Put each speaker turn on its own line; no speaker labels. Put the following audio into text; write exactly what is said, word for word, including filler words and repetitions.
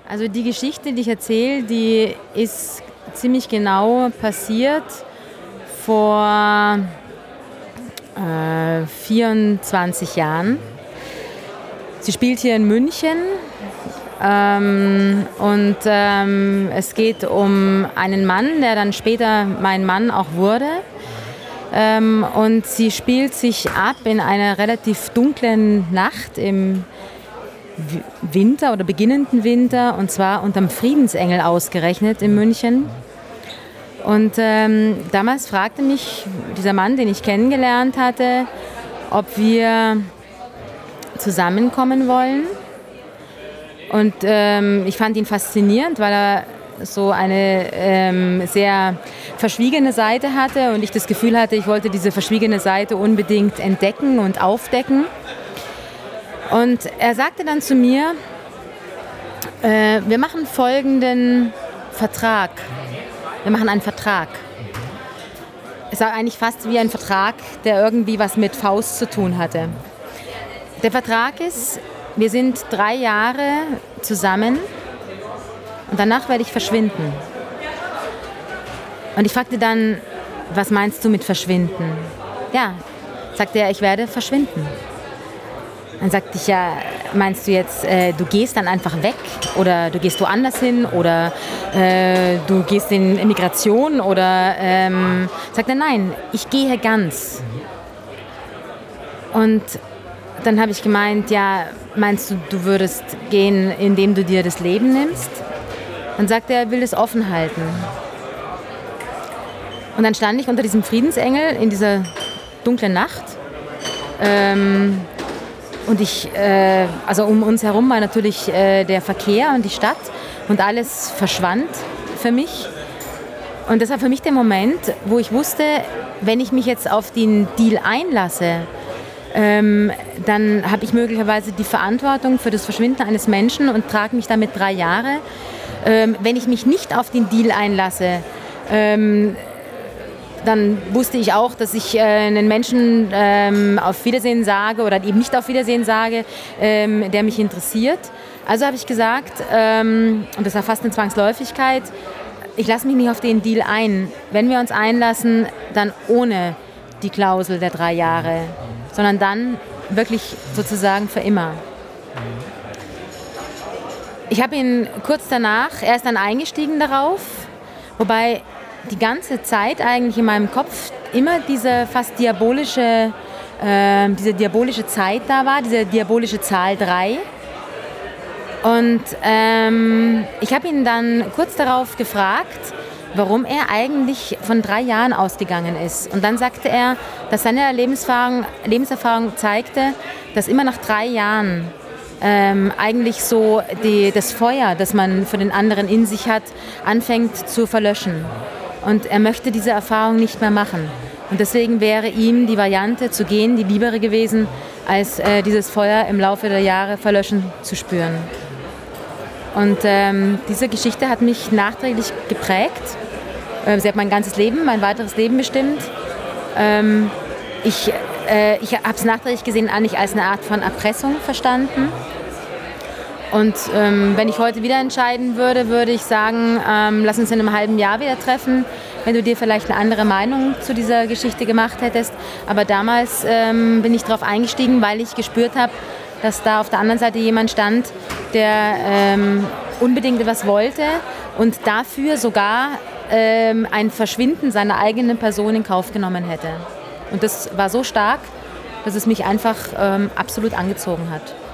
Also die Geschichte, die ich erzähle, die ist ziemlich genau passiert vor äh, vierundzwanzig Jahren. Sie spielt hier in München ähm, und ähm, es geht um einen Mann, der dann später mein Mann auch wurde. Ähm, und sie spielt sich ab in einer relativ dunklen Nacht im Winter oder beginnenden Winter, und zwar unterm Friedensengel ausgerechnet in München. Und ähm, damals fragte mich dieser Mann, den ich kennengelernt hatte, ob wir zusammenkommen wollen. Und ähm, ich fand ihn faszinierend, weil er so eine ähm, sehr verschwiegene Seite hatte und ich das Gefühl hatte, ich wollte diese verschwiegene Seite unbedingt entdecken und aufdecken. Und er sagte dann zu mir, äh, wir machen folgenden Vertrag. Wir machen einen Vertrag. Es war eigentlich fast wie ein Vertrag, der irgendwie was mit Faust zu tun hatte. Der Vertrag ist, wir sind drei Jahre zusammen und danach werde ich verschwinden. Und ich fragte dann, was meinst du mit verschwinden? Ja, sagte er, ich werde verschwinden. Dann sagte ich, ja, meinst du jetzt, äh, du gehst dann einfach weg oder du gehst woanders hin oder äh, du gehst in Immigration oder ähm, sagte er, nein, ich gehe ganz. Und dann habe ich gemeint, ja, meinst du, du würdest gehen, indem du dir das Leben nimmst? Dann sagte er, er will es offen halten. Und dann stand ich unter diesem Friedensengel in dieser dunklen Nacht. Ähm, Und ich, äh, also um uns herum war natürlich äh, der Verkehr und die Stadt und alles verschwand für mich. Und das war für mich der Moment, wo ich wusste, wenn ich mich jetzt auf den Deal einlasse, ähm, dann habe ich möglicherweise die Verantwortung für das Verschwinden eines Menschen und trage mich damit drei Jahre. Ähm, wenn ich mich nicht auf den Deal einlasse, ähm, dann wusste ich auch, dass ich äh, einen Menschen ähm, auf Wiedersehen sage oder eben nicht auf Wiedersehen sage, ähm, der mich interessiert. Also habe ich gesagt, ähm, und das war fast eine Zwangsläufigkeit, ich lasse mich nicht auf den Deal ein. Wenn wir uns einlassen, dann ohne die Klausel der drei Jahre, sondern dann wirklich sozusagen für immer. Ich habe ihn kurz danach, er ist dann eingestiegen darauf, wobei die ganze Zeit eigentlich in meinem Kopf immer diese fast diabolische, äh, diese diabolische Zeit da war, diese diabolische Zahl drei. Und ähm, ich habe ihn dann kurz darauf gefragt, warum er eigentlich von drei Jahren ausgegangen ist. Und dann sagte er, dass seine Lebenserfahrung, Lebenserfahrung zeigte, dass immer nach drei Jahren ähm, eigentlich so die, das Feuer, das man für den anderen in sich hat, anfängt zu verlöschen. Und er möchte diese Erfahrung nicht mehr machen. Und deswegen wäre ihm die Variante zu gehen die liebere gewesen, als äh, dieses Feuer im Laufe der Jahre verlöschen zu spüren. Und ähm, diese Geschichte hat mich nachträglich geprägt. Äh, sie hat mein ganzes Leben, mein weiteres Leben bestimmt. Ähm, ich äh, ich habe es nachträglich gesehen eigentlich als eine Art von Erpressung verstanden. Und ähm, wenn ich heute wieder entscheiden würde, würde ich sagen, ähm, lass uns in einem halben Jahr wieder treffen, wenn du dir vielleicht eine andere Meinung zu dieser Geschichte gemacht hättest. Aber damals ähm, bin ich darauf eingestiegen, weil ich gespürt habe, dass da auf der anderen Seite jemand stand, der ähm, unbedingt etwas wollte und dafür sogar ähm, ein Verschwinden seiner eigenen Person in Kauf genommen hätte. Und das war so stark, dass es mich einfach ähm, absolut angezogen hat.